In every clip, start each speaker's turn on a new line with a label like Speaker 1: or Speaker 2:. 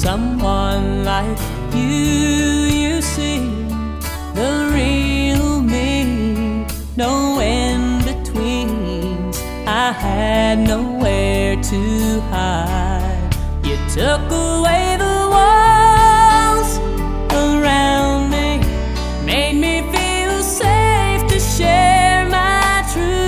Speaker 1: someone like you. You see the real me, no in-betweens. I had nowhere to hide. You took away the walls around me, made me feel safe to share my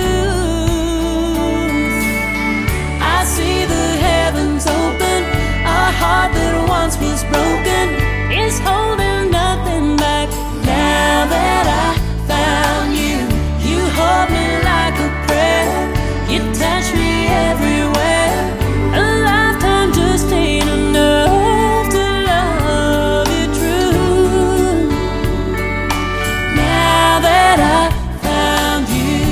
Speaker 1: truth. I see the heavens open. A heart that once was broken is holding nothing back. Now that I found you, you hold me like a prayer. You touch me everywhere. A lifetime just ain't enough to love you true. Now that I found you,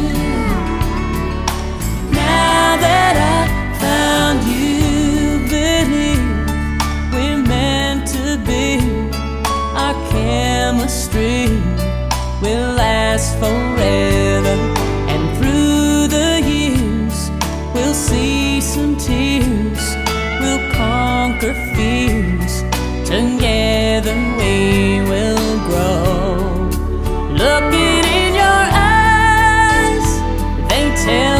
Speaker 1: now that I found you, believe we're meant to be. Our chemistry will last forever, and through the years we'll see some tears. We'll conquer fears. Together we will grow. Looking in your eyes, they tell